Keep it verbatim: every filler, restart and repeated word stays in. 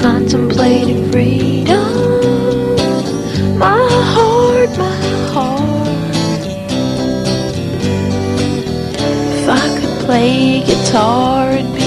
contemplating freedom. My heart, my heart. If I could play guitar, it'd